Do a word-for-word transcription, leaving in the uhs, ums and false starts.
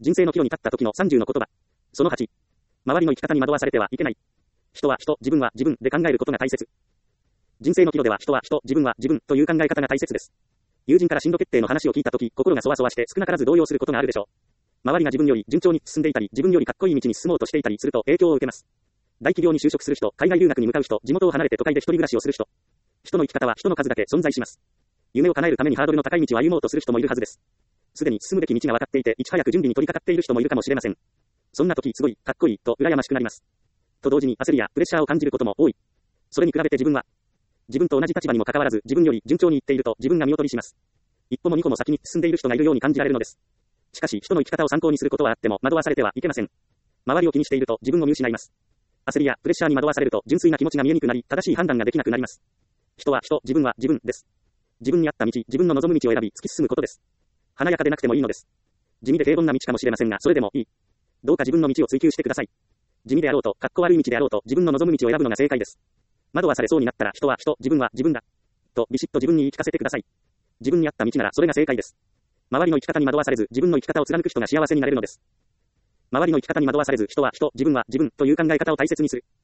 人生の岐路に立った時のさんじゅうの言葉。そのはち。周りの生き方に惑わされてはいけない。人は人、自分は自分で考えることが大切。人生の岐路では人は人、自分は自分という考え方が大切です。友人から進路決定の話を聞いた時、心がそわそわして少なからず動揺することがあるでしょう。周りが自分より順調に進んでいたり、自分よりかっこいい道に進もうとしていたりすると影響を受けます。大企業に就職する人、海外留学に向かう人、地元を離れて都会で一人暮らしをする人。人の生き方は人の数だけ存在します。夢を叶えるためにハードルの高い道を歩もうとする人もいるはずです。すでに進むべき道が分かっていて、いち早く準備に取り掛かっている人もいるかもしれません。そんな時、すごい、かっこいい、と羨ましくなります。と同時に焦りやプレッシャーを感じることも多い。それに比べて自分は、自分と同じ立場にもかかわらず、自分より順調にいっていると自分が見劣りします。一歩も二歩も先に進んでいる人がいるように感じられるのです。しかし、人の生き方を参考にすることはあっても惑わされてはいけません。周りを気にしていると自分を見失います。焦りやプレッシャーに惑わされると純粋な気持ちが見えにくくなり、正しい判断ができなくなります。人は人、自分は自分です。自分に合った道、自分の望む道を選び突き進むことです。華やかでなくてもいいのです。地味で平凡な道かもしれませんが、それでもいい。どうか自分の道を追求してください。地味であろうと、かっこ悪い道であろうと、自分の望む道を選ぶのが正解です。惑わされそうになったら、人は人、自分は自分だ。と、ビシッと自分に言い聞かせてください。自分に合った道ならそれが正解です。周りの生き方に惑わされず、自分の生き方を貫く人が幸せになれるのです。周りの生き方に惑わされず、人は人、自分は自分という考え方を大切にする。